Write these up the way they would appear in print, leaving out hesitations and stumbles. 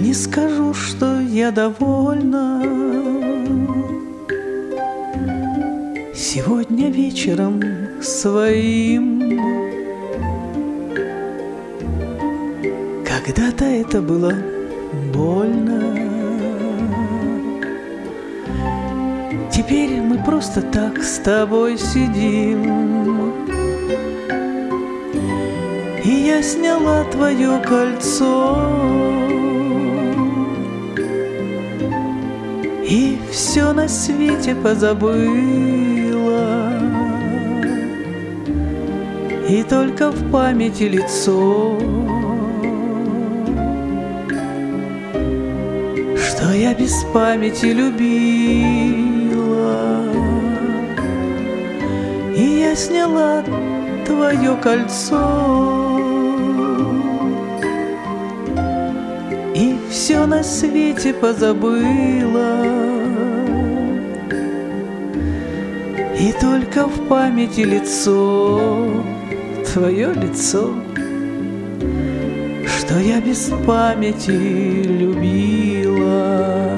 не скажу, что я довольна. Сегодня вечером своим. Когда-то это было больно. Теперь мы просто так с тобой сидим. И я сняла твое кольцо, и все на свете позабыла, и только в памяти лицо, что я без памяти любила. И я сняла твое кольцо, и все на свете позабыла, и только в памяти лицо, твое лицо, что я без памяти любила.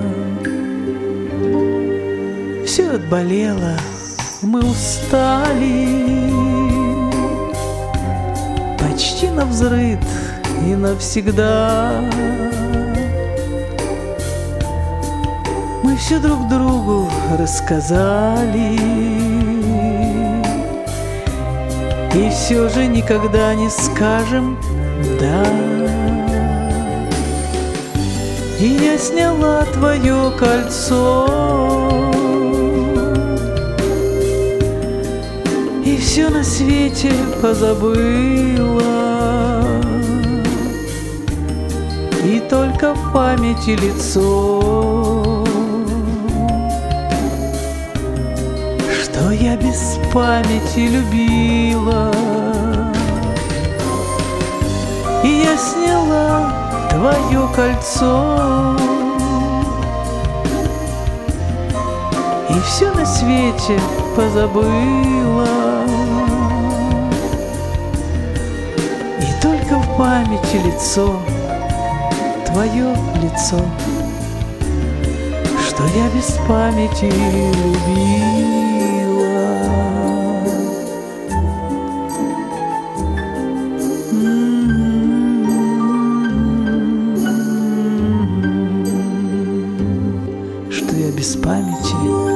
Все отболело, мы устали, почти навзрыд и навсегда. Мы все друг другу рассказали, и все же никогда не скажем «да». И я сняла твое кольцо, и все на свете позабыла, и только в памяти лицо, что я без памяти любила. И я сняла твое кольцо, и все на свете позабыла, и только в памяти лицо, твое лицо, что я без памяти любила. Что я без памяти